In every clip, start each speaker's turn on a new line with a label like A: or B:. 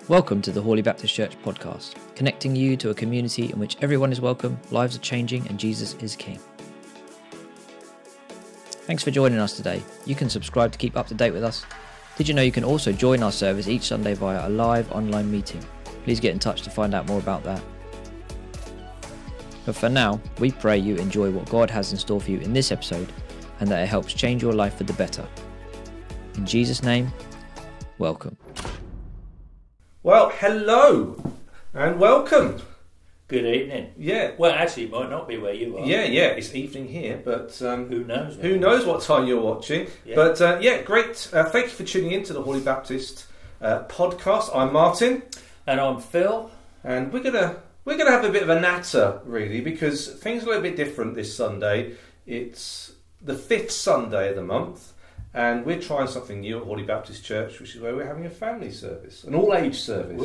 A: Welcome to the Hawley Baptist Church podcast, connecting you to a community in which everyone is welcome, lives are changing, and Jesus is King. Thanks for joining us today. You can subscribe to keep up to date with us. Did you know you can also join our service each Sunday via a live online meeting? Please get in touch to find out more about that. But for now, we pray you enjoy what God has in store for you in this episode and that it helps change your life for the better. In Jesus' name, welcome.
B: Well, hello and welcome.
C: Good evening.
B: Yeah.
C: Well, actually, it might not be where you are.
B: Yeah, it's evening here, but
C: who knows?
B: Who knows what time you're watching?
C: Yeah.
B: But great. Thank you for tuning in to the Hawley Baptist podcast. I'm Martin,
C: And I'm Phil.
B: and we're gonna have a bit of a natter, really, because things are a little bit different this Sunday. It's the 5th Sunday of the month. And we're trying something new at Hawley Baptist Church, which is where we're having a family service, an all-age service.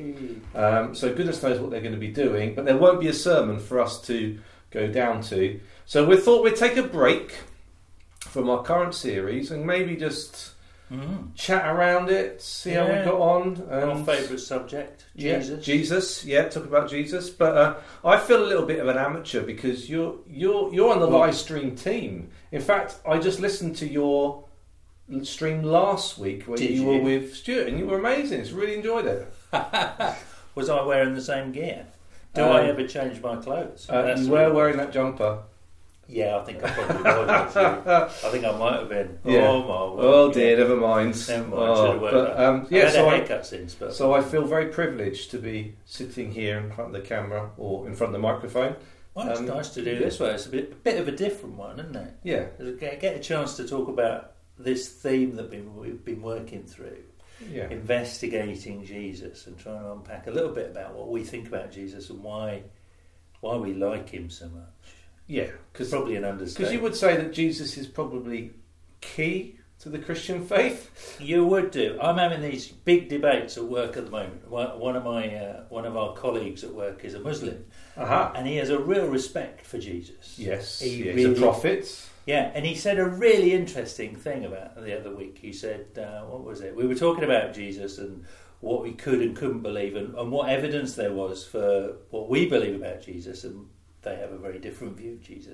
B: So goodness knows what they're going to be doing, but there won't be a sermon for us to go down to. So we thought we'd take a break from our current series and maybe just chat around it, see how we got on.
C: Our favourite subject, Jesus.
B: Talk about Jesus. But I feel a little bit of an amateur because you're on the live stream team. In fact, I just listened to your stream last week where you were with Stuart, and you were amazing. It's really enjoyed it.
C: Was I wearing the same gear? Do I ever change my clothes?
B: You were wearing that jumper.
C: Yeah, I think I probably was. I think I might have been.
B: Yeah.
C: Oh my word.
B: Oh dear, never mind.
C: Never mind. Should have worked
B: But,
C: I had a haircut since. But
B: so I feel very privileged to be sitting here in front of the camera or in front of the microphone.
C: well, it's nice to do this way. It's a bit of a different one, isn't it?
B: Yeah.
C: Get a chance to talk about this theme that we've been working through.
B: Yeah.
C: Investigating Jesus and trying to unpack a little bit about what we think about Jesus and why we like him so much.
B: Yeah,
C: Probably an understatement.
B: because you would say that Jesus is probably key to the Christian faith.
C: You would do. I'm having these big debates at work at the moment. One of our colleagues at work is a Muslim, and he has a real respect for Jesus.
B: Yes,
C: He
B: he's
C: really-
B: a prophet.
C: Yeah, and he said a really interesting thing about the other week. He said, what was it? We were talking about Jesus and what we could and couldn't believe and what evidence there was for what we believe about Jesus, and they have a very different view of Jesus.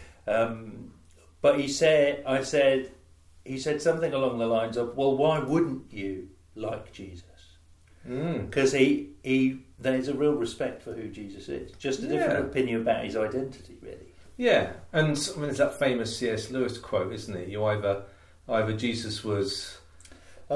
C: But he said something along the lines of, well, why wouldn't you like Jesus? Because there's a real respect for who Jesus is. Just a different opinion about his identity, really. Yeah,
B: and I mean, there's that famous C.S. Lewis quote, isn't it? You either Jesus was a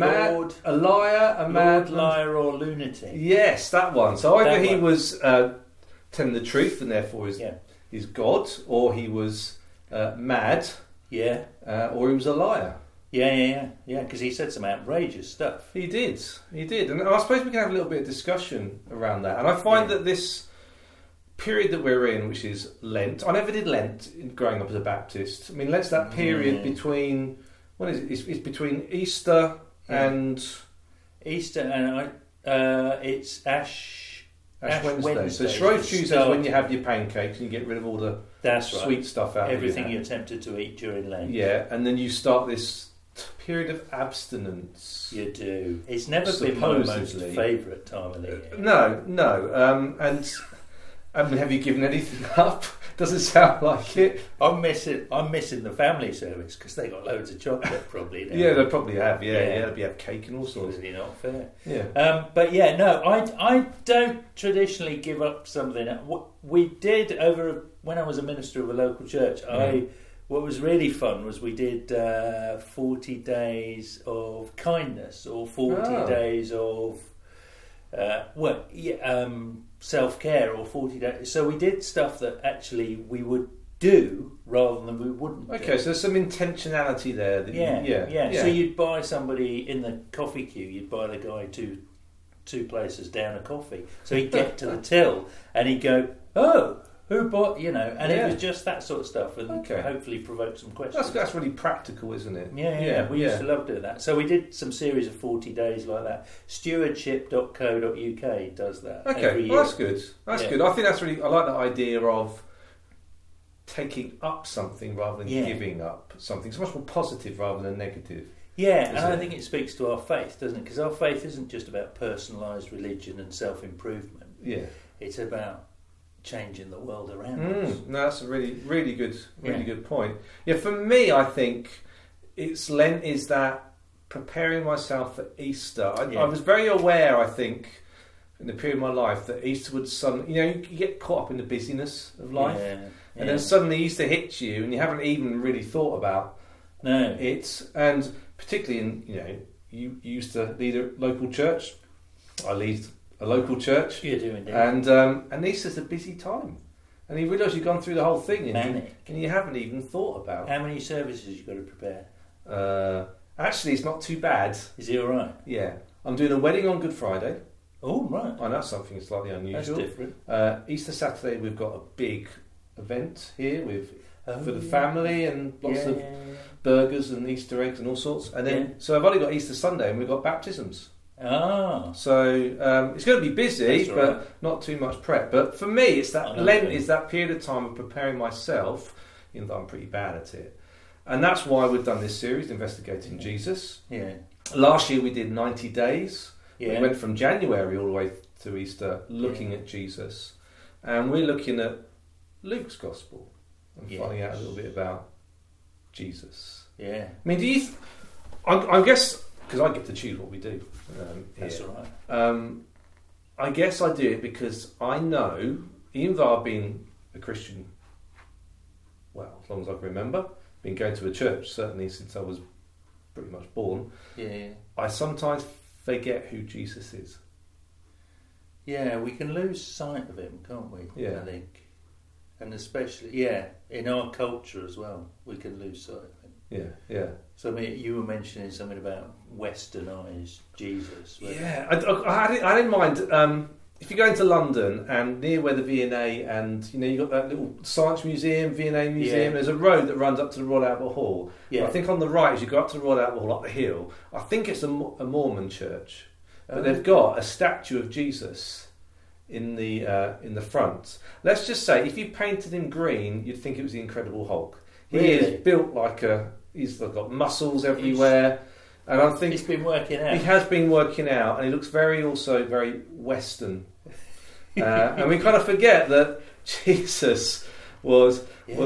B: liar, a mad
C: liar, or lunatic.
B: Yes, that one. So either
C: That
B: he
C: one.
B: was telling the truth and therefore is God, or he was mad, or he was a liar.
C: Yeah, because he said some outrageous stuff.
B: He did, and I suppose we can have a little bit of discussion around that. And I find that this period that we're in, which is Lent, I never did Lent growing up as a Baptist. I mean, Lent's that period between, what is it? It's between Easter and
C: Easter, and it's Ash Wednesday.
B: So Shrove Tuesday is when you have your pancakes and you get rid of all the sweet stuff out
C: everything
B: of
C: you're tempted to eat during Lent.
B: Yeah, and then you start this period of abstinence.
C: You do. It's never been my most favourite time of the year.
B: No. And I mean, have you given anything up? Doesn't sound like it.
C: I'm missing the family service because they got loads of chocolate probably.
B: Yeah, they probably have. Yeah, they have cake and all sorts.
C: It's really not fair.
B: Yeah.
C: But yeah, no, I don't traditionally give up something. What we did when I was a minister of a local church, what was really fun was we did 40 days of kindness or 40 days of self-care or 40 days. So we did stuff that actually we would do rather than we wouldn't
B: Okay,
C: do.
B: so there's some intentionality there.
C: So you'd buy somebody in the coffee queue, you'd buy the guy two places down a coffee. So he'd get to the till and he'd go, oh, who bought, and it was just that sort of stuff and hopefully provoke some questions.
B: That's really practical, isn't it?
C: Yeah. We used to love doing that. So we did some series of 40 days like that. Stewardship.co.uk does that every year.
B: Well, that's good. That's good. I think that's really, I like the idea of taking up something rather than giving up something. It's much more positive rather than negative.
C: Yeah, and I think it speaks to our faith, doesn't it? Because our faith isn't just about personalised religion and self-improvement.
B: Yeah.
C: It's about changing the world around us.
B: No, that's a really good point. Yeah, for me, I think Lent is that preparing myself for Easter. I was very aware, I think, in the period of my life that Easter would suddenly, you get caught up in the busyness of life, and then suddenly Easter hits you, and you haven't even really thought about it. And particularly in, you used to lead a local church. I lead a local church.
C: You do indeed.
B: And Easter's a busy time. And you realise you've gone through the whole thing and you haven't even thought about
C: how many services you've got to prepare.
B: Actually, it's not too bad.
C: Is it all right?
B: Yeah. I'm doing a wedding on Good Friday.
C: Oh, right.
B: I know something slightly unusual.
C: That's different.
B: Easter Saturday, we've got a big event here for the family and lots of burgers and Easter eggs and all sorts. And then, so I've only got Easter Sunday and we've got baptisms.
C: Ah.
B: So it's going to be busy, but not too much prep. But for me, it's that Lent is that period of time of preparing myself, even though I'm pretty bad at it. And that's why we've done this series, Investigating Jesus.
C: Yeah.
B: Last year we did 90 days.
C: Yeah.
B: We went from January all the way to Easter looking at Jesus. And we're looking at Luke's Gospel and finding out a little bit about Jesus.
C: Yeah.
B: I mean, I guess, because I get to choose what we do.
C: That's all right.
B: I guess I do it because I know, even though I've been a Christian, well, as long as I can remember, been going to a church certainly since I was pretty much born.
C: Yeah.
B: I sometimes forget who Jesus is.
C: Yeah, we can lose sight of him, can't we?
B: Yeah.
C: I think, and especially in our culture as well, we can lose sight of him.
B: Yeah.
C: So I mean, you were mentioning something about westernised Jesus.
B: Yeah, I had in mind. If you go into London and near where the V&A and you got that little Science Museum, V&A Museum, there's a road that runs up to the Royal Albert Hall. Yeah. I think on the right, as you go up to the Royal Albert Hall, up the hill, I think it's a Mormon church, but they've got a statue of Jesus in the front. Let's just say, if you painted him green, you'd think it was the Incredible Hulk. He is built like he's got muscles everywhere. And I think
C: he's been working out.
B: He has been working out, and he looks very Western. And we kind of forget that Jesus was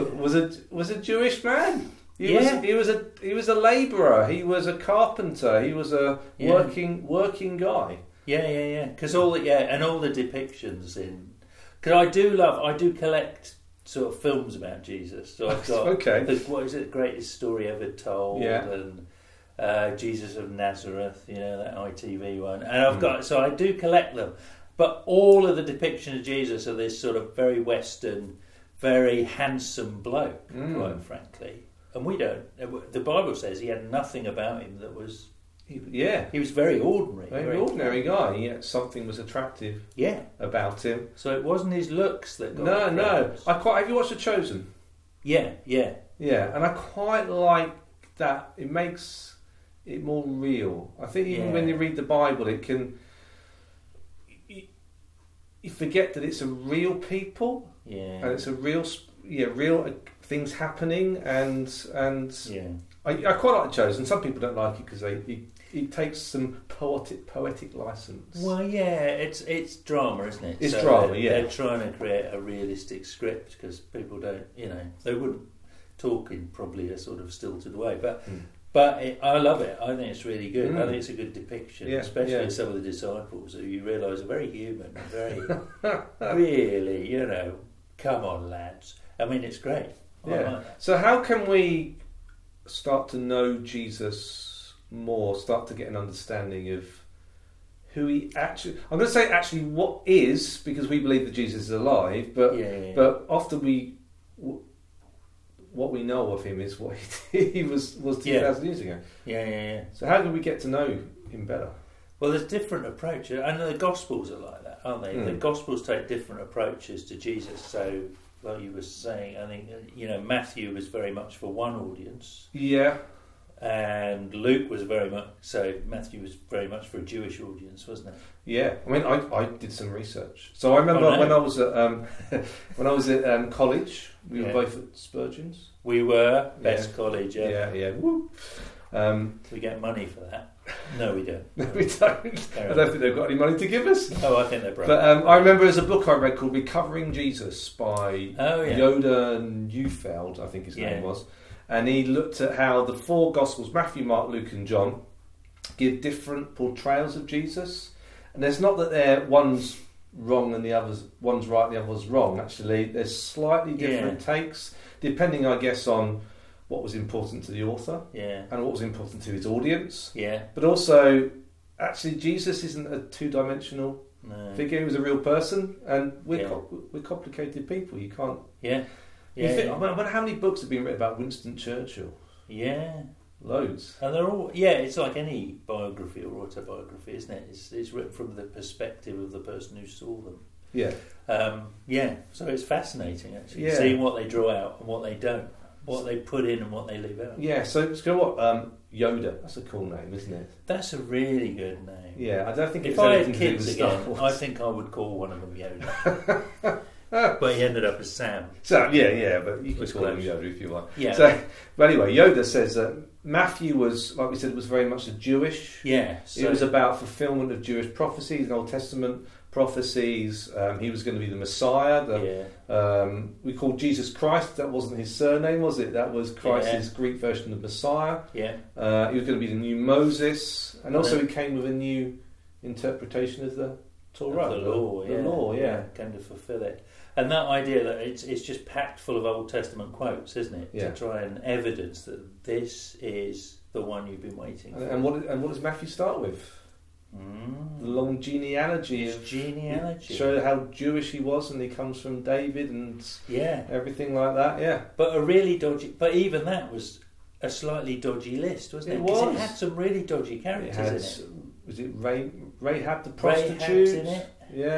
B: a Jewish man. He was a labourer. He was a carpenter. He was a working guy.
C: Yeah. Because all the depictions in. Because I do collect sort of films about Jesus. So I've got what is it? The Greatest Story Ever Told.
B: Yeah.
C: And Jesus of Nazareth, that ITV one, and I've got, so I do collect them, but all of the depictions of Jesus are this sort of very Western, very handsome bloke, quite frankly, and we don't. The Bible says he had nothing about him that was. He was very ordinary,
B: very ordinary guy. Yet something was attractive. About him.
C: So it wasn't his looks that got.
B: No. Have you watched The Chosen?
C: Yeah,
B: and I quite like that. It makes it more real. I think even when you read the Bible, it can. You forget that it's a real people, and it's a real things happening, and I quite like The Chosen. Some people don't like it because it takes some poetic license.
C: Well, it's drama, isn't it?
B: It's drama.
C: They're trying to create a realistic script because people don't, they wouldn't talk in probably a sort of stilted way, but. But I love it. I think it's really good. I think it's a good depiction, especially some of the disciples who you realise are very human, very, really, come on, lads. I mean, it's great. I like that.
B: So how can we start to know Jesus more, start to get an understanding of who he actually... I'm going to say actually what is, because we believe that Jesus is alive, but often what we know of him is what he was 2,000 years ago.
C: Yeah.
B: So how do we get to know him better?
C: Well, there's different approaches, and the Gospels are like that, aren't they? The Gospels take different approaches to Jesus. So, like you were saying, I think Matthew was very much for one audience.
B: Yeah.
C: And Luke was very much so. Matthew was very much for a Jewish audience, wasn't it?
B: Yeah, I mean, I did some research. So I remember when I was at college, we were both at Spurgeon's.
C: We were best college.
B: Yeah. Woo.
C: We get money for that. No, we don't.
B: No, we don't. I don't think they've got any money to give us.
C: Oh, I think they're broke.
B: But I remember there's a book I read called Recovering Jesus by Yoda Neufeld, I think his name was. And he looked at how the four Gospels, Matthew, Mark, Luke and John, give different portrayals of Jesus. And there's not that one's wrong and one's right and the other's wrong. Actually, there's slightly different takes, depending, I guess, on what was important to the author and what was important to his audience. Yeah. But also, actually, Jesus isn't a two-dimensional figure. He was a real person, and we're complicated people. You can't... I wonder how many books have been written about Winston Churchill? Yeah. Loads.
C: And they're all... Yeah, it's like any biography or autobiography, isn't it? It's written from the perspective of the person who saw them. Yeah. So it's fascinating, actually, seeing what they draw out and what they don't. What they put in and what they leave out.
B: Yeah, so you know what? Yoda. That's a cool name, isn't it?
C: That's a really good name.
B: Yeah, I don't think
C: if I had kids again, I think I would call one of them Yoda. But he ended up as Sam.
B: So but you can call him Yoda if you want. Yeah. So, but anyway, Yoda says that Matthew was, like we said, was very much a Jewish. Yeah. So it was about fulfillment of Jewish prophecies and Old Testament prophecies. He was going to be the Messiah. We called Jesus Christ. That wasn't his surname, was it? That was Christ's Greek version of Messiah. Yeah. He was going to be the new Moses, and also he came with a new interpretation of the Torah,
C: the law.
B: The law,
C: came to fulfill it. And that idea that it's just packed full of Old Testament quotes, isn't it? Yeah. To try and evidence that this is the one you've been waiting for.
B: And what does Matthew start with? The long genealogy. Show how Jewish he was, and he comes from David and everything like that. Yeah,
C: but a really dodgy. But even that was a slightly dodgy list, wasn't it? Because it had some really dodgy characters in it.
B: Was it Rahab the prostitute?
C: In it.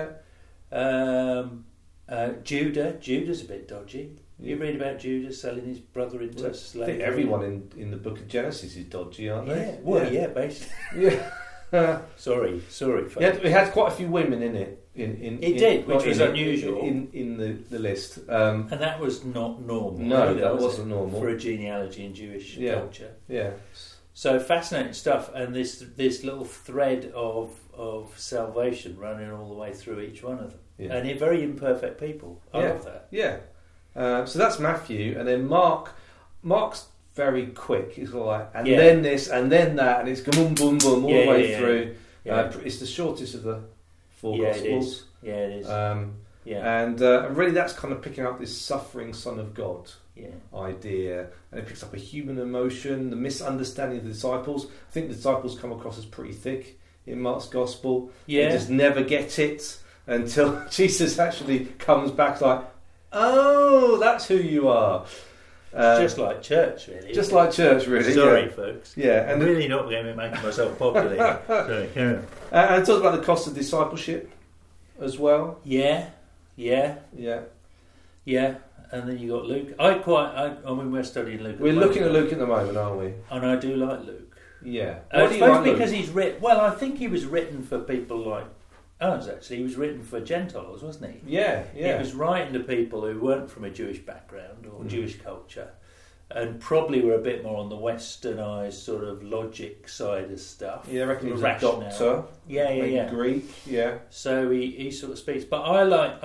C: Judah's a bit dodgy. You read about Judah selling his brother into slavery.
B: I think everyone in the book of Genesis is dodgy, aren't they?
C: Basically. Sorry. Folks.
B: It had quite a few women in it.
C: Which was unusual
B: in the list.
C: And that was not normal.
B: No, that wasn't normal
C: for a genealogy in Jewish culture.
B: Yeah.
C: So fascinating stuff, and this little thread of salvation running all the way through each one of them, and very imperfect people. I love that.
B: Yeah. So that's Matthew, and then Mark's very quick. It's all like, then this, and then that, and it's boom, boom, boom, all the way through. Yeah. It's the shortest of the four Gospels.
C: It is.
B: And really that's kind of picking up this suffering Son of God idea. And it picks up a human emotion, the misunderstanding of the disciples. I think the disciples come across as pretty thick in Mark's Gospel. Yeah. They just never get it until Jesus actually comes back like, oh, that's who you are.
C: Just like church, really.
B: Sorry,
C: folks.
B: Yeah,
C: and I'm really not going to be making myself popular here. Sorry, carry on.
B: And it talks about the cost of discipleship as well.
C: Yeah. And then you got Luke. I mean, we're studying Luke.
B: We're looking at Luke at the moment, aren't we?
C: And I do like Luke.
B: Yeah.
C: I suppose because he's written. Well, I think he was written for people like us. Actually, he was written for Gentiles, wasn't he?
B: Yeah.
C: He was writing to people who weren't from a Jewish background or Jewish culture, and probably were a bit more on the westernised sort of logic side of stuff.
B: Yeah, I reckon he was a doctor.
C: Yeah.
B: Greek. Yeah.
C: So he sort of speaks, but I like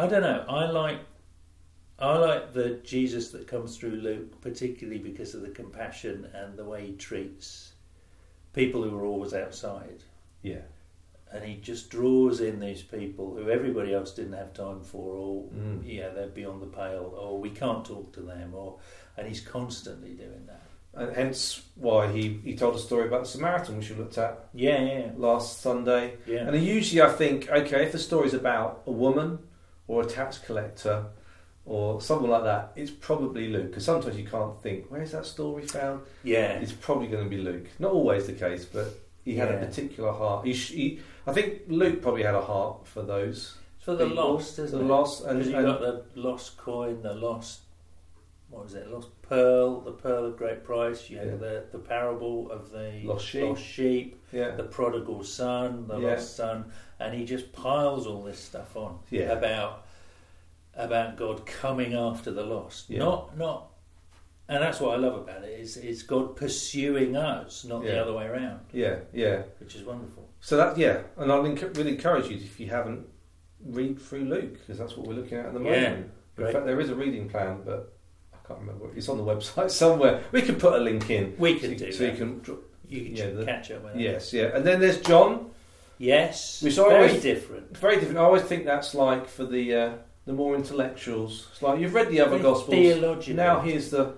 C: the Jesus that comes through Luke, particularly because of the compassion and the way he treats people who are always outside. Yeah. And he just draws in these people who everybody else didn't have time for, or they're beyond the pale, or we can't talk to them, and he's constantly doing that.
B: And hence why he told a story about the Samaritan, which we looked at last Sunday. Yeah. And usually I think, okay, if the story's about a woman or a tax collector or someone like that, it's probably Luke. Because sometimes you can't think, where's that story found? Yeah. It's probably going to be Luke. Not always the case, but he had a particular heart. I think Luke probably had a heart for those.
C: For the lost, isn't it?
B: The lost.
C: Because you got the lost coin, the lost... What was it? Lost pearl, the pearl of great price. You had the parable of the lost sheep, the prodigal son, the lost son, and he just piles all this stuff on about God coming after the lost. Not And that's what I love about it. It's God pursuing us, not the other way around.
B: Yeah,
C: which is wonderful.
B: So that and I'd really encourage you, if you haven't, read through Luke, because that's what we're looking at the moment.
C: Great.
B: In fact, there is a reading plan, but I can't remember. It's on the website somewhere. We can put a link in.
C: We can do
B: so
C: that.
B: You
C: can catch up with that.
B: Yes, yeah. And then there's John.
C: Yes,
B: which
C: very different.
B: Very different. I always think that's like for the more intellectuals. It's like you've read the other Gospels.
C: Theological.
B: Now here's the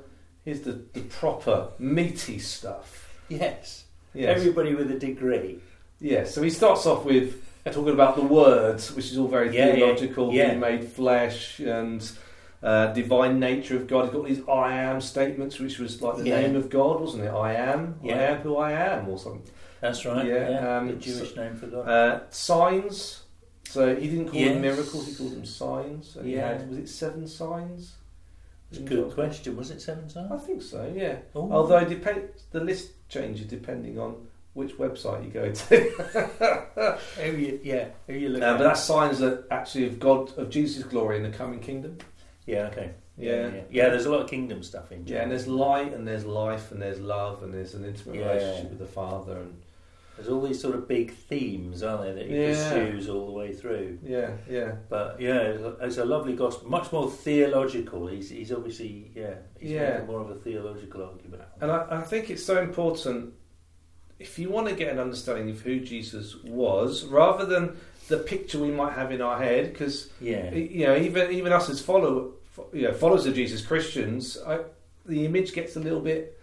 B: proper meaty stuff.
C: Yes. Everybody with a degree.
B: Yes. So he starts off with talking about the words, which is all very theological, being made flesh and divine nature of God. He's got these I am statements, which was like the name of God, wasn't it? I am who I am, or something.
C: That's right. The Jewish name for God.
B: Signs. So he didn't call them miracles; he called them signs. And he had, was it 7 signs?
C: It's a good question. Was it 7 signs?
B: I think so. Yeah.
C: Ooh.
B: Although the list changes depending on which website you go to.
C: Who you look
B: at? But that's signs that actually of Jesus' glory in the coming kingdom.
C: Yeah. Okay.
B: Yeah.
C: There's a lot of kingdom stuff in.
B: Yeah, and there's light, and there's life, and there's love, and there's an intimate relationship with the Father, and
C: there's all these sort of big themes, aren't there, that he pursues all the way through.
B: Yeah.
C: But it's a lovely gospel, much more theological. He's obviously making more of a theological argument.
B: And I think it's so important, if you want to get an understanding of who Jesus was, rather than the picture we might have in our head, because even us as followers of Jesus, Christians, the image gets a little bit,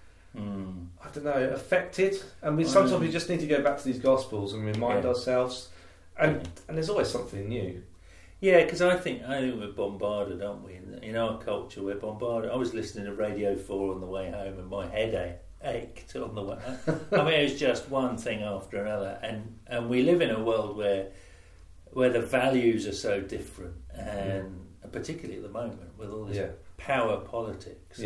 B: I don't know, affected. And sometimes we just need to go back to these Gospels and remind ourselves, and there's always something new.
C: Yeah, because I think we're bombarded, aren't we? In our culture, we're bombarded. I was listening to Radio 4 on the way home, and my head ached on the way. I mean, it was just one thing after another, and we live in a world where the values are so different, and particularly at the moment with all this power politics,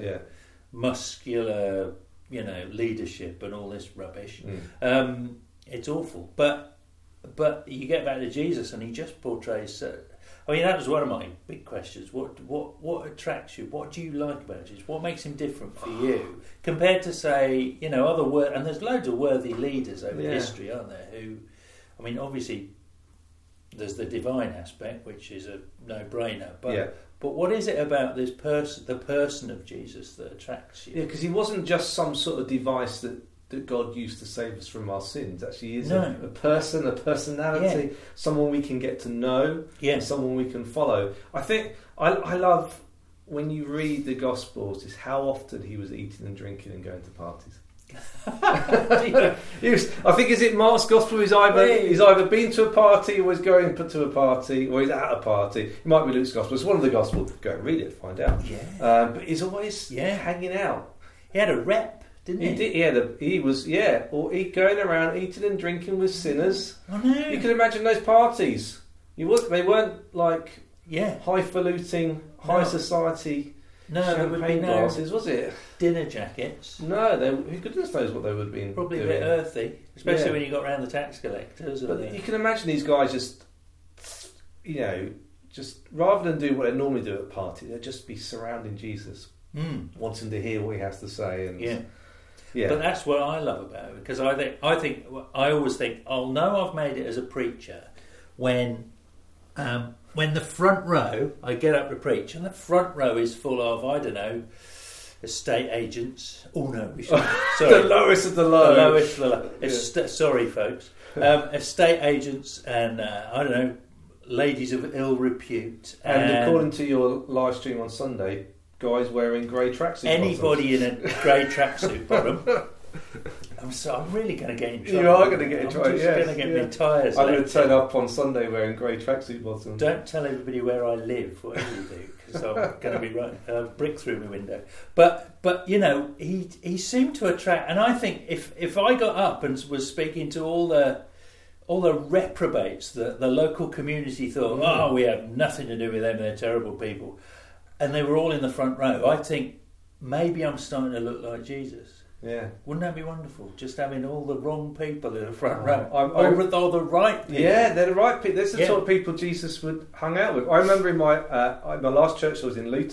C: muscular, leadership and all this rubbish. It's awful, but you get back to Jesus, and he just portrays. I mean, that was one of my big questions. What attracts you? What do you like about Jesus? What makes him different for you compared to, say, other and there's loads of worthy leaders over history, aren't there? Who, I mean, obviously, there's the divine aspect, which is a no-brainer. But what is it about this person, the person of Jesus, that attracts you?
B: Yeah, because he wasn't just some sort of device that God used to save us from our sins. Actually, he is a person, a personality, someone we can get to know, and someone we can follow. I think I love when you read the Gospels is how often he was eating and drinking and going to parties. I think, is it Mark's Gospel? He's either been to a party, or was going to a party, or he's at a party. It might be Luke's Gospel. It's one of the Gospels. Go and read it, find out. But he's always hanging out.
C: He had a rep, didn't he?
B: He was going around eating and drinking with sinners.
C: I know.
B: You can imagine those parties. They weren't like highfalutin, high society.
C: No, there would be
B: glasses, was it?
C: Dinner jackets.
B: No, who goodness knows what they would have been.
C: Probably
B: doing.
C: A bit earthy, especially when you got around the tax collectors.
B: But you can imagine these guys just rather than do what they normally do at a party, they'd just be surrounding Jesus, wanting to hear what he has to say. And
C: But that's what I love about it, because I always think I'll know I've made it as a preacher when the front row, I get up to preach, and the front row is full of, I don't know, estate agents. Oh no, we should. Sorry.
B: The lowest of the low.
C: The lowest of the low. Sorry, folks. Estate agents and I don't know, ladies of ill repute.
B: And according to your live stream on Sunday, guys wearing grey tracksuit.
C: Anybody in a grey tracksuit bottom. I'm really going to get in trouble.
B: You are going to get in trouble.
C: I'm just going to get my tyres.
B: I'm going to turn up on Sunday wearing grey tracksuit bottoms.
C: Don't tell everybody where I live, whatever you do, because I'm going to be right brick through my window. But he seemed to attract, and I think if I got up and was speaking to all the reprobates that the local community thought, we have nothing to do with them, they're terrible people, and they were all in the front row, I think maybe I'm starting to look like Jesus.
B: Yeah,
C: wouldn't that be wonderful? Just having all the wrong people in the front row, or the right people.
B: Yeah, they're the right people. That's the sort of people Jesus would hung out with. I remember in my last church I was in Luton,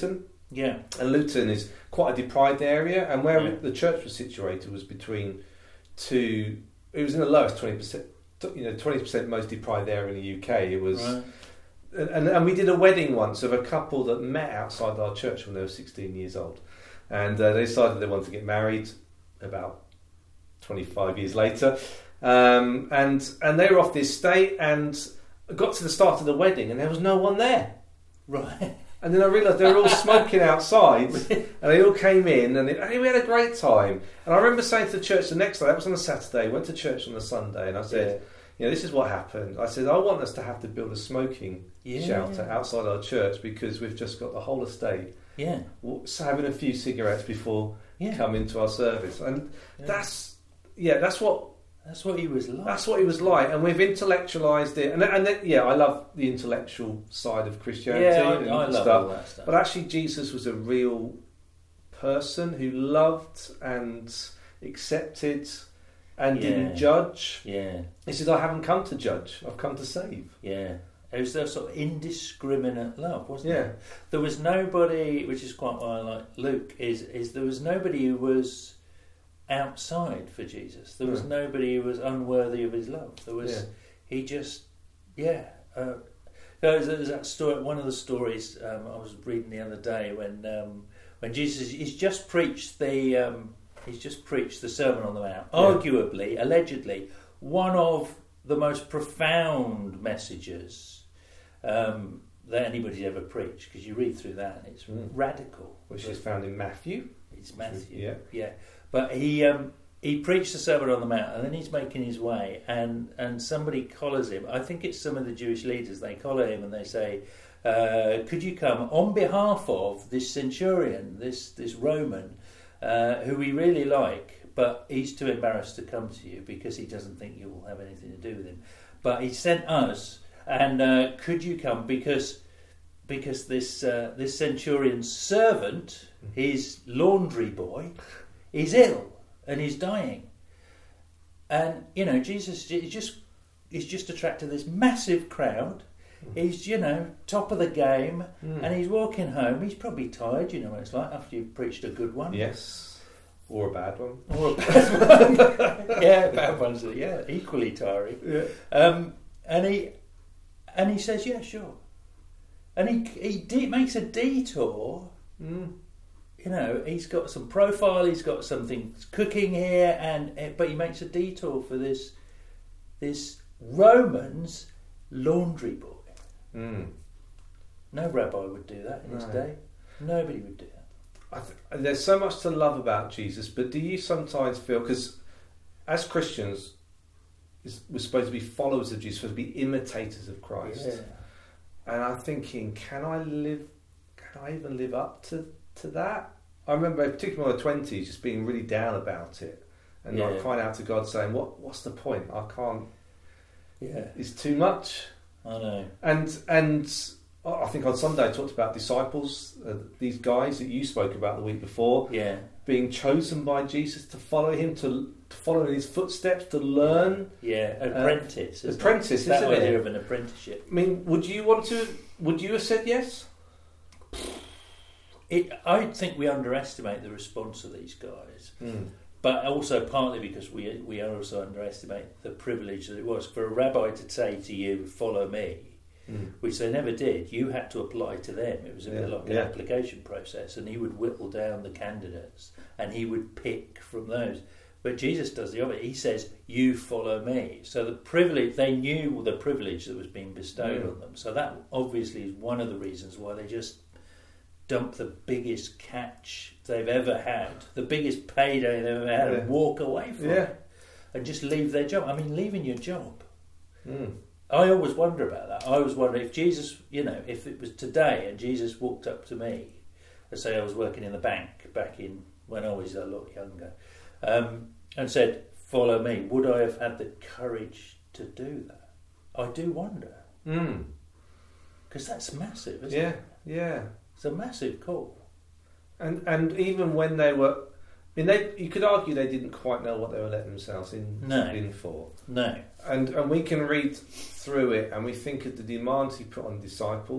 C: Yeah.
B: And Luton is quite a deprived area, and where
C: Yeah.
B: the church was situated was between two. It was in the lowest 20%. 20% most deprived area in the UK. It was,
C: Right.
B: and we did a wedding once of a couple that met outside our church when they were 16 years old, and they decided they wanted to get married about 25 years later, and they were off the estate and got to the start of the wedding and there was no one there.
C: Right.
B: And then I realised they were all smoking outside, and they all came in, and we had a great time. And I remember saying to the church the next day, that was on a Saturday, went to church on a Sunday, and I said, this is what happened. I said, I want us to have to build a smoking shelter outside our church because we've just got the whole estate having a few cigarettes before coming to our service. And that's what he was like. That's what he was like, and we've intellectualised it. And I love the intellectual side of Christianity.
C: I love all that stuff.
B: But actually, Jesus was a real person who loved and accepted and didn't judge.
C: Yeah.
B: He said, "I haven't come to judge; I've come to save."
C: Yeah. It was that sort of indiscriminate love, wasn't
B: Yeah.
C: it? There was nobody, which is quite why I like Luke, is there was nobody who was outside for Jesus. There was nobody who was unworthy of his love. There was he just there's that story. One of the stories I was reading the other day when Jesus he's just preached the Sermon on the Mount, arguably, allegedly, one of the most profound messages that anybody's ever preached. Because you read through that, and it's radical.
B: Which is found in Matthew.
C: It's Matthew. Yeah. But he preached the Sermon on the Mount, and then he's making his way, and somebody collars him. I think it's some of the Jewish leaders. They collar him and they say, "Could you come on behalf of this centurion, this Roman, who we really like, but he's too embarrassed to come to you because he doesn't think you will have anything to do with him. But he sent us, and could you come because this centurion's servant, his laundry boy, is ill and he's dying." And Jesus is just attracted this massive crowd. He's top of the game, and he's walking home. He's probably tired. You know what it's like after you've preached a good one.
B: Yes, or a bad one.
C: Or a bad one. Yeah, bad ones are equally tiring.
B: Yeah.
C: And he says, "Yeah, sure." And he makes a detour. He's got some profile. He's got something cooking here, but he makes a detour for this Roman's laundry boy. No rabbi would do that in his day. Nobody would do that.
B: There's so much to love about Jesus, but do you sometimes feel, because as Christians, we're supposed to be followers of Jesus, supposed to be imitators of Christ. Yeah. And I'm thinking, can I even live up to that? I remember, particularly in my 20s, just being really down about it and like crying out to God, saying, "What's the point? I can't. It's too much."
C: I know.
B: And I think on Sunday I talked about disciples, these guys that you spoke about the week before, being chosen by Jesus to follow him, to follow in his footsteps, to learn.
C: Apprentice.
B: Apprentice,
C: that
B: isn't it?
C: idea of an apprenticeship.
B: I mean, would you have said yes?
C: I think we underestimate the response of these guys. But also partly because we also underestimate the privilege that it was for a rabbi to say to you, "Follow me," which they never did. You had to apply to them. It was a bit like an application process, and he would whittle down the candidates and he would pick from those. But Jesus does the opposite. He says, "You follow me." So the privilege, they knew the privilege that was being bestowed on them. So that obviously is one of the reasons why they just dump the biggest catch they've ever had, the biggest payday they've ever had, and walk away from it and just leave their job. I mean, leaving your job. I always wonder about that. I always wonder if Jesus, if it was today and Jesus walked up to me, let's say I was working in the bank back in when I was a lot younger, and said, "Follow me," would I have had the courage to do that? I do wonder. Because that's massive, isn't it?
B: Yeah.
C: It's a massive call.
B: And even when they were, you could argue they didn't quite know what they were letting themselves in for.
C: No.
B: And we can read through it and we think of the demands he put on disciples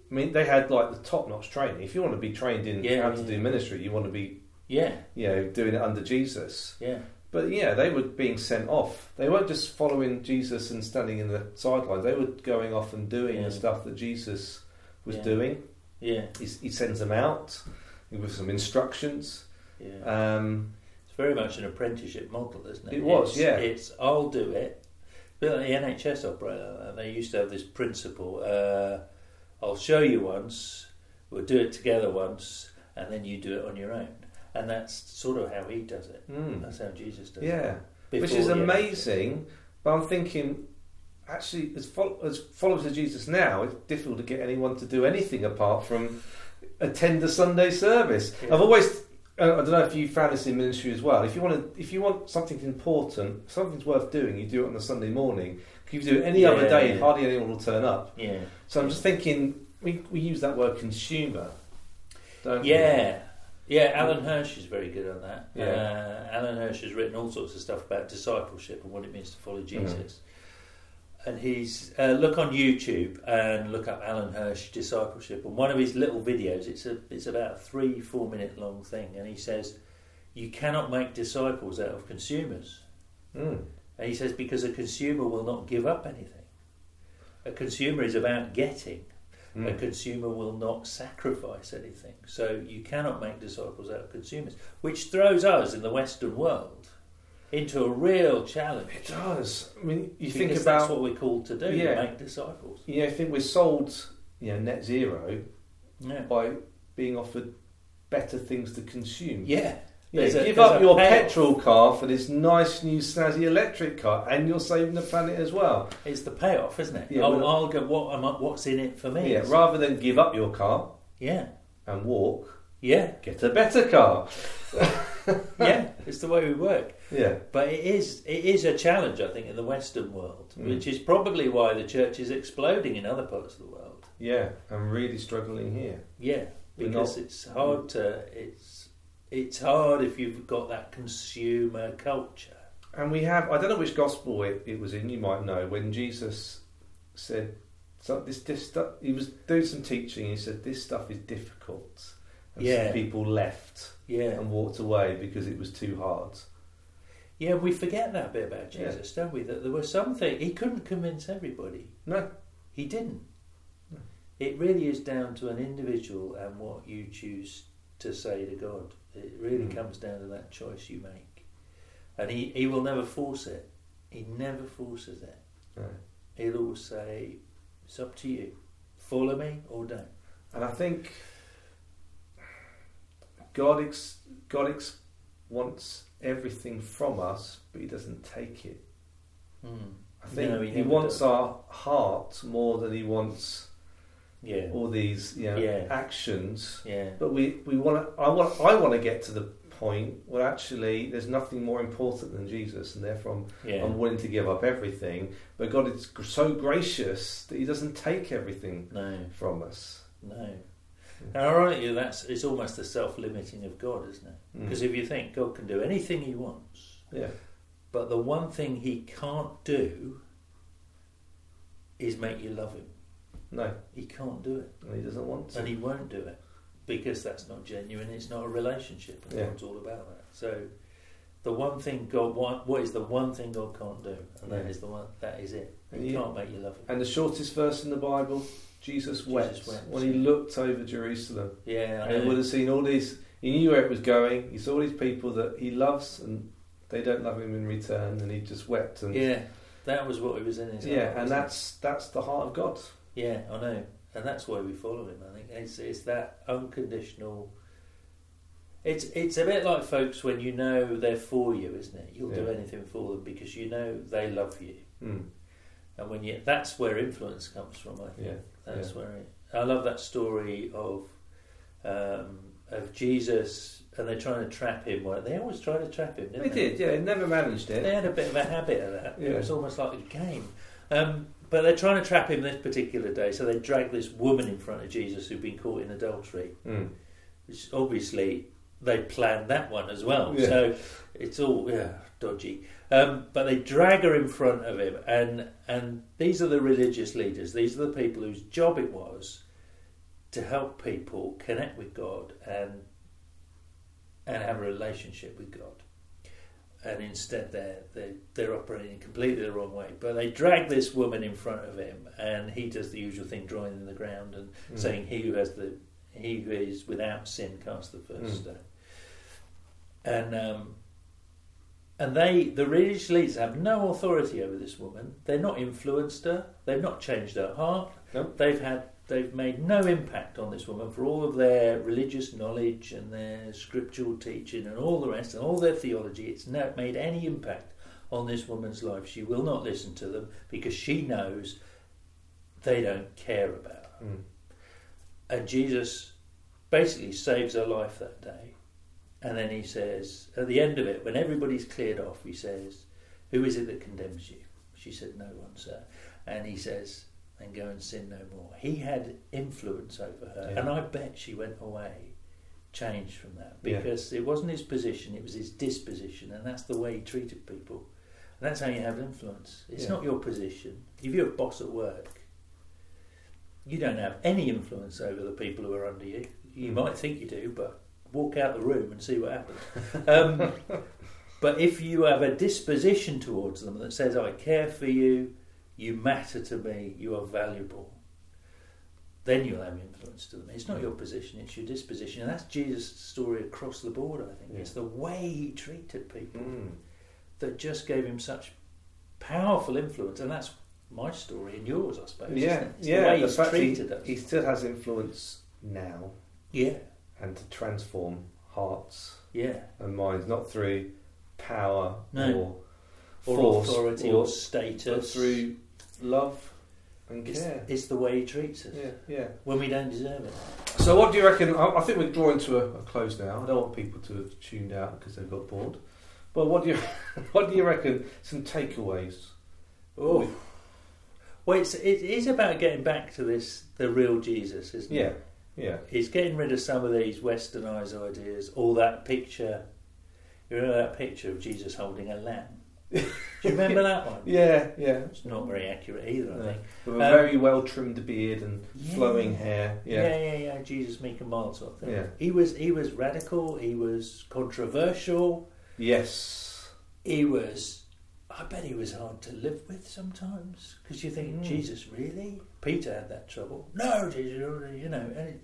B: I mean, they had like the top-notch training. If you want to be trained in how to do ministry, you want to be, doing it under Jesus.
C: Yeah.
B: But they were being sent off. They weren't just following Jesus and standing in the sidelines. They were going off and doing the stuff that Jesus was doing.
C: Yeah.
B: He sends them out with some instructions.
C: Yeah. It's very much an apprenticeship model, isn't it?
B: It was,
C: It's I'll do it. But like the NHS operator, they used to have this principle. I'll show you once, we'll do it together once, and then you do it on your own. And that's sort of how he does it. That's how Jesus does it.
B: Yeah, which is amazing. But I'm thinking, actually, as followers of Jesus now, it's difficult to get anyone to do anything apart from attend the Sunday service. Yeah. I've always, I don't know if you found this in ministry as well. If you want something important, something's worth doing, you do it on a Sunday morning. If you do it any other day, hardly anyone will turn up. Yeah. So I'm just thinking, we use that word consumer, don't we?
C: Yeah, Alan Hirsch is very good on that. Alan Hirsch has written all sorts of stuff about discipleship and what it means to follow Jesus. And he's look on YouTube and look up Alan Hirsch discipleship. And one of his little videos, it's about a 3-4 minute long thing, and he says you cannot make disciples out of consumers. And he says because a consumer will not give up anything. A consumer is about getting. A consumer will not sacrifice anything. So you cannot make disciples out of consumers, which throws us in the Western world into a real challenge.
B: It does. I mean,
C: because think about that's what we're called to do, to make disciples.
B: I think we're sold, net zero by being offered better things to consume. Give up your petrol car for this nice new snazzy electric car, and you're saving the planet as well.
C: It's the payoff, isn't it? I'll go. What's in it for me?
B: Yeah, rather than give up your car. And walk. Get a better car.
C: It's the way we work. But it is a challenge, I think, in the Western world, which is probably why the church is exploding in other parts of the world.
B: And really struggling here.
C: Because it's hard to. It's hard if you've got that consumer culture.
B: And we have, I don't know which gospel it was in, you might know, when Jesus said, this stuff, he was doing some teaching, he said, this stuff is difficult. And some people left and walked away because it was too hard.
C: Yeah, we forget that bit about Jesus, don't we? That there was something, he couldn't convince everybody.
B: No.
C: He didn't. No. It really is down to an individual and what you choose to say to God. It really comes down to that choice you make. And he will never force it. He never forces it. No. He'll always say, it's up to you. Follow me or don't.
B: And I think God wants everything from us, but he doesn't take it. I think he wants our heart more than he wants all these actions. But I want to get to the point where actually there's nothing more important than Jesus, and therefore I'm willing to give up everything. But God is so gracious that he doesn't take everything from us.
C: No. And ironically, it's almost the self-limiting of God, isn't it? Because if you think God can do anything he wants, but the one thing he can't do is make you love him.
B: No.
C: He can't do it.
B: And he doesn't want to.
C: And he won't do it. Because that's not genuine, it's not a relationship, and God's all about that. So the one thing what is the one thing God can't do? And that is that is it. He can't make you love him.
B: And the shortest verse in the Bible, Jesus wept when he looked over Jerusalem. And he would have seen all these, he knew where it was going, he saw these people that he loves and they don't love him in return, and he just wept. And
C: that was what he was in his heart.
B: And that's the heart of God.
C: Yeah, I know. And that's why we follow him, I think. It's that unconditional. It's a bit like folks when you know they're for you, isn't it? You'll do anything for them because you know they love you. And that's where influence comes from, I think. That's where I love that story of Jesus, and they're trying to trap him. They always try to trap him, didn't they?
B: They never managed it.
C: They had a bit of a habit of that. It was almost like a game. But they're trying to trap him this particular day, so they drag this woman in front of Jesus who'd been caught in adultery. Which obviously they planned that one as well. So it's all dodgy. But they drag her in front of him, and these are the religious leaders. These are the people whose job it was to help people connect with God and have a relationship with God. And instead they're operating completely the wrong way. But they drag this woman in front of him, and he does the usual thing, drawing in the ground and saying, he who is without sin cast the first stone. And the religious leaders have no authority over this woman. They've not influenced her. They've not changed her heart.
B: Nope.
C: They've made no impact on this woman for all of their religious knowledge and their scriptural teaching and all the rest and all their theology. It's not made any impact on this woman's life. She will not listen to them because she knows they don't care about her. And Jesus basically saves her life that day. And then he says, at the end of it, when everybody's cleared off, he says, "Who is it that condemns you?" She said, "No one, sir." And he says, "Then go and sin no more." He had influence over her, and I bet she went away changed from that, because it wasn't his position, it was his disposition, and that's the way he treated people. And that's how you have influence. It's not your position. If you're a boss at work, you don't have any influence over the people who are under you. You might think you do, but walk out the room and see what happens. But if you have a disposition towards them that says, "I care for you, you matter to me, you are valuable," then you'll have influence to them. It's not your position, it's your disposition. And that's Jesus' story across the board, I think. It's the way he treated people that just gave him such powerful influence. And that's my story and yours, I suppose.
B: Yeah,
C: it's the way he's
B: fact
C: treated us.
B: He still has influence now.
C: Yeah.
B: And to transform hearts and minds, not through power or force
C: authority or status,
B: but through love and care.
C: It's the way he treats us.
B: Yeah.
C: When we don't deserve it.
B: So what do you reckon? I think we're drawing to a close now. I don't want people to have tuned out because they've got bored. But what do you reckon? Some takeaways.
C: Oh, well, it is about getting back to the real Jesus, isn't it?
B: Yeah.
C: He's getting rid of some of these westernised ideas. All that picture. You remember that picture of Jesus holding a lamb? Do you remember that one?
B: Yeah.
C: It's not very accurate either, I think.
B: With a very well trimmed beard and flowing hair.
C: Yeah. Jesus meek and mild sort of thing.
B: Yeah.
C: He was radical. He was controversial.
B: Yes.
C: I bet he was hard to live with sometimes, because you think, Jesus, really? Peter had that trouble. No, Jesus, and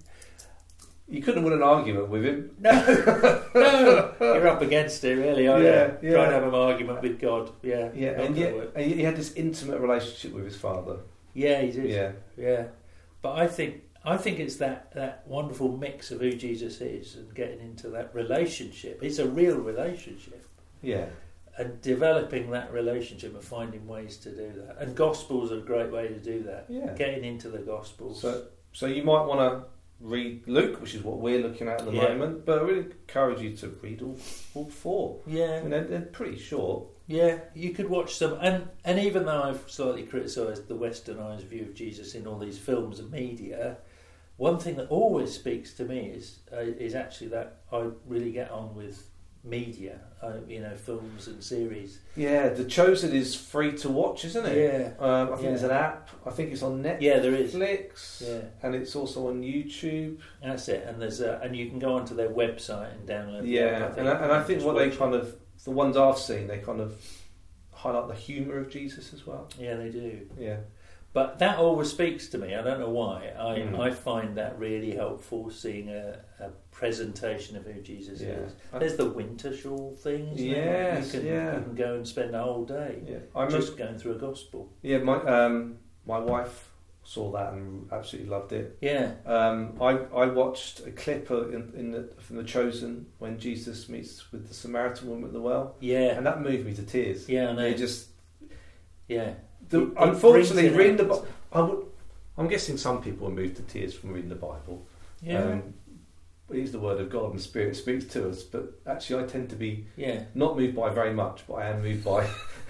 B: you couldn't win an argument with him.
C: No, you're up against it, really, aren't you? Trying to have an argument with God. Yeah,
B: and yet he had this intimate relationship with his Father.
C: Yeah, he did. Yeah. But I think it's that wonderful mix of who Jesus is and getting into that relationship. It's a real relationship.
B: Yeah.
C: And developing that relationship and finding ways to do that. And Gospels are a great way to do that.
B: Yeah.
C: Getting into the Gospels.
B: So you might want to read Luke, which is what we're looking at the moment, but I really encourage you to read all four.
C: Yeah.
B: I mean, they're pretty short.
C: Yeah, you could watch some. And even though I've slightly criticised the westernised view of Jesus in all these films and media, one thing that always speaks to me is actually that I really get on with media, films and series.
B: Yeah, The Chosen is free to watch, isn't it?
C: Yeah.
B: I think there's an app. I think it's on Netflix.
C: Yeah, there is.
B: Yeah. And it's also on YouTube.
C: That's it. And and you can go onto their website and download.
B: Yeah, and I think what they kind of, the ones I've seen, they kind of highlight the humour of Jesus as well.
C: Yeah, they do.
B: Yeah.
C: But that always speaks to me. I don't know why. I find that really helpful, seeing a presentation of who Jesus is. There's the Wintershall thing.
B: Yes,
C: you can go and spend a whole day just going through a gospel.
B: Yeah, my wife saw that and absolutely loved it.
C: Yeah.
B: I watched a clip from The Chosen when Jesus meets with the Samaritan woman at the well.
C: Yeah.
B: And that moved me to tears.
C: Yeah, I know.
B: It just...
C: Yeah.
B: Unfortunately, reading the Bible, I'm guessing some people are moved to tears from reading the Bible.
C: Yeah.
B: It is the Word of God and the Spirit speaks to us, but actually I tend to be not moved by very much, but I am moved by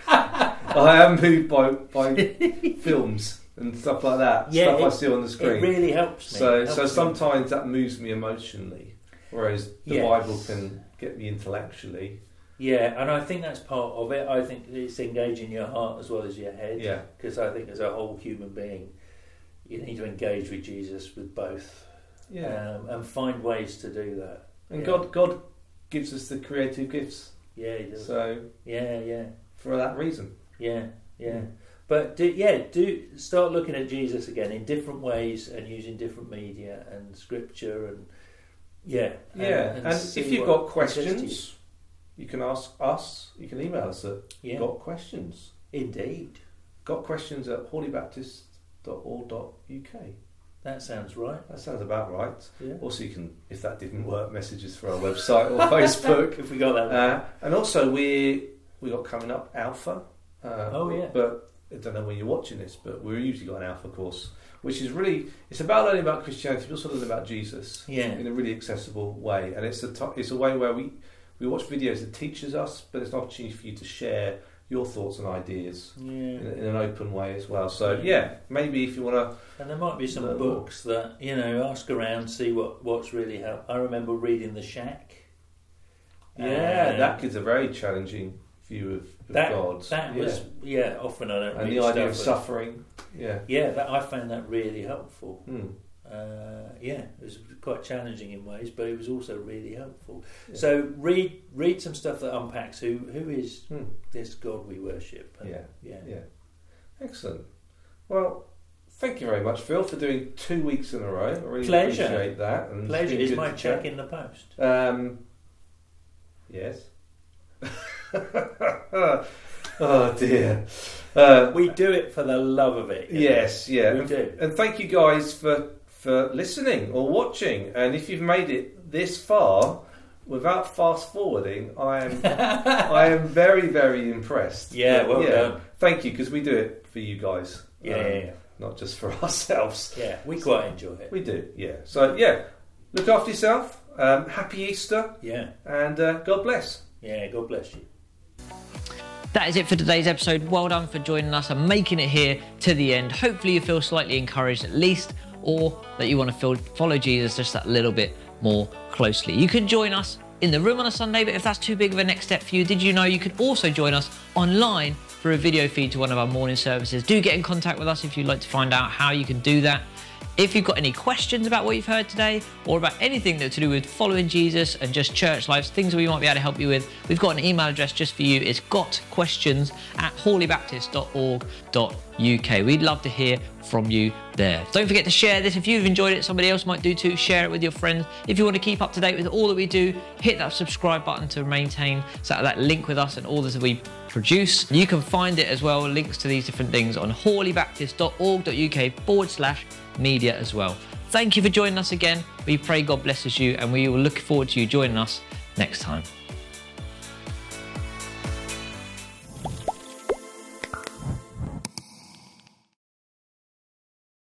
B: by films and stuff like that.
C: Yeah,
B: stuff I see on the screen.
C: It really helps me.
B: So sometimes that moves me emotionally, whereas the Bible can get me intellectually.
C: Yeah, and I think that's part of it. I think it's engaging your heart as well as your head.
B: Yeah.
C: Because I think as a whole human being, you need to engage with Jesus with both and find ways to do that.
B: And God gives us the creative gifts.
C: Yeah, He does.
B: So for that reason.
C: Yeah. But do start looking at Jesus again in different ways and using different media and scripture and and
B: if you've got questions, you can ask us. You can email us at Got Questions.
C: Indeed.
B: Got Questions at hawleybaptist.org.uk.
C: That sounds right.
B: That sounds about right.
C: Yeah.
B: Also, you can, if that didn't work, messages for our website or Facebook.
C: If we got that.
B: And also, we got coming up Alpha. But I don't know when you're watching this, but we've usually got an Alpha course, which is really, it's about learning about Christianity, but also learning about Jesus in a really accessible way. And it's a way where we watch videos that teaches us, but it's an opportunity for you to share your thoughts and ideas in an open way as well. So maybe if you want to...
C: And there might be some books that, ask around, see what's really helped. I remember reading The Shack.
B: That gives a very challenging view of God.
C: That was, often I don't read
B: and the idea of suffering.
C: I found that really helpful. It was quite challenging in ways, but it was also really helpful. So read some stuff that unpacks who is this God we worship.
B: Excellent. Well, thank you very much, Phil, for doing 2 weeks in a row. I really
C: Pleasure.
B: appreciate that. And
C: Pleasure. Is my check in the post?
B: Yes. Oh dear.
C: We do it for the love of it.
B: Yes,
C: We do.
B: And thank you guys for listening or watching. And if you've made it this far without fast forwarding, I am very, very impressed.
C: Yeah, well done.
B: Thank you, because we do it for you guys.
C: Yeah.
B: Not just for ourselves.
C: Yeah, we quite enjoy it.
B: We do. Yeah. So look after yourself. Happy Easter.
C: Yeah.
B: And God bless.
C: Yeah, God bless you.
A: That is it for today's episode. Well done for joining us and making it here to the end. Hopefully you feel slightly encouraged at least, or that you want to follow Jesus just that little bit more closely. You can join us in the room on a Sunday, but if that's too big of a next step for you, did you know you can also join us online through a video feed to one of our morning services? Do get in contact with us if you'd like to find out how you can do that. If you've got any questions about what you've heard today, or about anything that's to do with following Jesus and just church lives, things that we might be able to help you with, we've got an email address just for you. It's gotquestions@hawleybaptist.org.uk. We'd love to hear from you there. Don't forget to share this. If you've enjoyed it, somebody else might do too. Share it with your friends. If you want to keep up to date with all that we do, hit that subscribe button to maintain that link with us and all that we produce. You can find it as well, links to these different things on hawleybaptist.org.uk/media as well. Thank you for joining us again. We pray God blesses you, and we will look forward to you joining us next time.